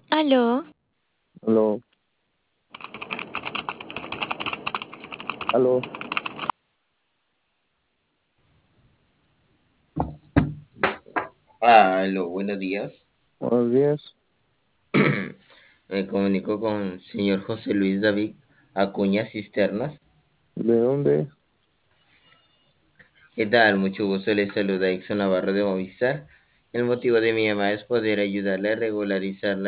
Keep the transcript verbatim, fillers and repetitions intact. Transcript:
Aló, Aló, aló, Aló, buenos días. buenos días. Me comunico con señor José Luis David Acuña Cisternas. ¿De dónde? ¿Qué tal? Mucho gusto, les saluda Exxon Navarro de Movistar. El motivo de mi llamada es poder ayudarle a regularizar